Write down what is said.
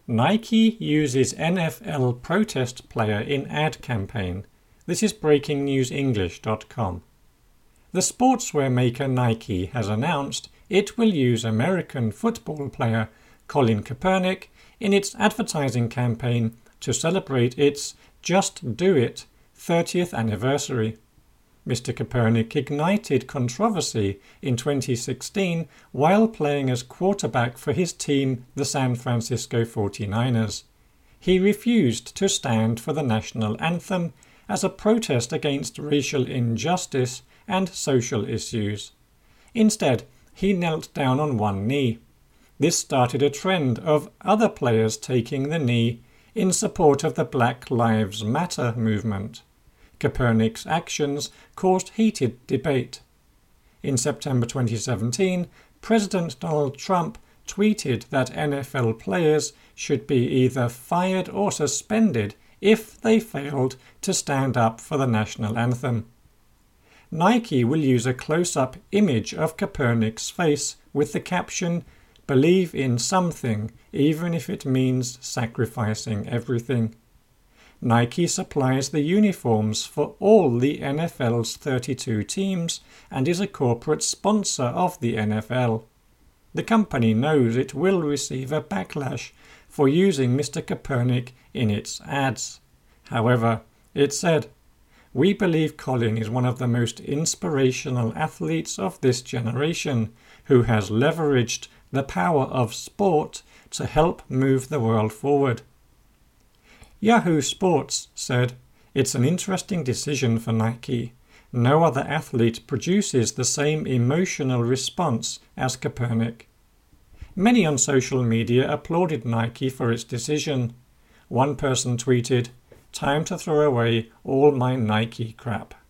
Nike uses NFL protest player in ad campaign. This is breakingnewsenglish.com. The sportswear maker Nike has announced it will use American football player Colin Kaepernick in its advertising campaign to celebrate its Just Do It 30th anniversary. Mr. Kaepernick ignited controversy in 2016 while playing as quarterback for his team, the San Francisco 49ers. He refused to stand for the national anthem as a protest against racial injustice and social issues. Instead, he knelt down on one knee. This started a trend of other players taking the knee in support of the Black Lives Matter movement. Kaepernick's actions caused heated debate. In September 2017, President Donald Trump tweeted that NFL players should be either fired or suspended if they failed to stand up for the national anthem. Nike will use a close-up image of Kaepernick's face with the caption, "Believe in something, even if it means sacrificing everything." Nike supplies the uniforms for all the NFL's 32 teams and is a corporate sponsor of the NFL. The company knows it will receive a backlash for using Mr. Kaepernick in its ads. However, it said, "We believe Colin is one of the most inspirational athletes of this generation who has leveraged the power of sport to help move the world forward." Yahoo Sports said, "It's an interesting decision for Nike. No other athlete produces the same emotional response as Kaepernick." Many on social media applauded Nike for its decision. One person tweeted, "Time to throw away all my Nike crap."